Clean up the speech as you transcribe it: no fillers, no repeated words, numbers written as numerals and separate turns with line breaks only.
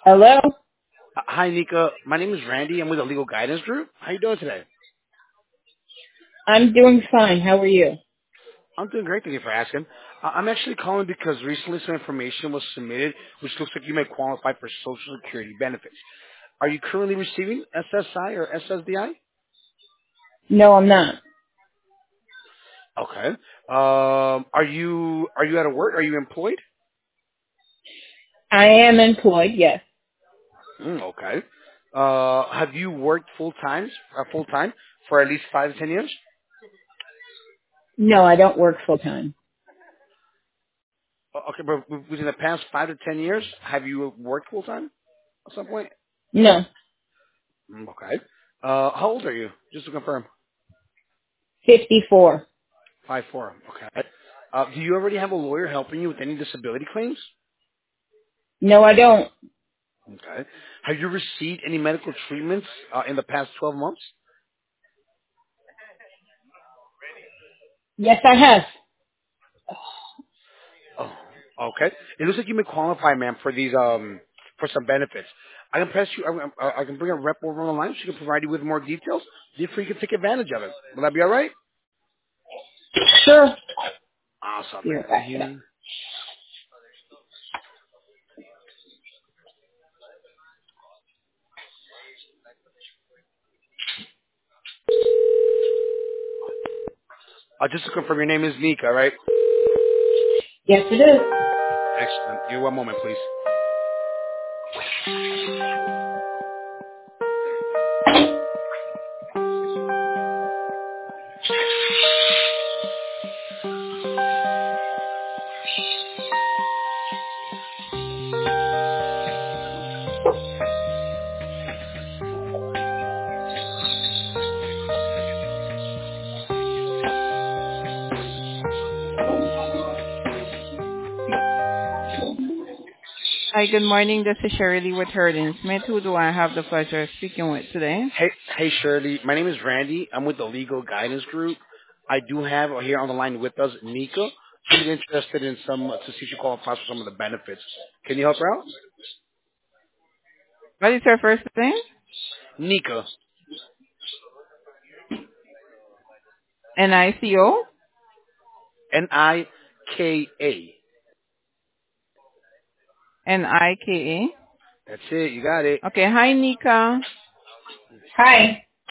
Hello?
Hi, Nika. My name is Randy. I'm with the Legal Guidance Group. How you doing today?
I'm doing fine. How are you?
I'm doing great. Thank you for asking. I'm actually calling because recently some information was submitted, which looks like you may qualify for Social Security benefits. Are you currently receiving SSI or SSDI?
No, I'm not.
Okay. Are you out of work? Are you employed?
I am employed, yes.
Okay. Have you worked full time for at least 5 to 10 years?
No, I don't work full time.
Okay, but within the past 5 to 10 years, have you worked full time at some point?
No,
Okay. How old are you? Just to confirm.
54.
5'4". Okay. Do you already have a lawyer helping you with any disability claims?
No, I don't.
Okay. Have you received any medical treatments in the past 12 months?
Yes, I have.
Oh, okay. It looks like you may qualify, ma'am, for these for some benefits. I can press you. I can bring a rep over on the line. She can provide you with more details. Therefore, you can take advantage of it. Will that be all right?
Sure.
Awesome,
Be right
man.
back.
Here. Just to confirm, your name is Nika, right?
Yes, it is.
Excellent. Here, one moment, please.
Hi, good morning. This is Shirley with Herding Smith. Who do I have the pleasure of speaking with today?
Hey, Shirley. My name is Randy. I'm with the Legal Guidance Group. I do have here on the line with us Nika. She's interested in some to see if she qualifies for some of the benefits. Can you help her out?
What is your first name?
Nika,
NICO?
Nika.
NIKA?
That's it. You got it.
Okay, hi, Nika.
Hi.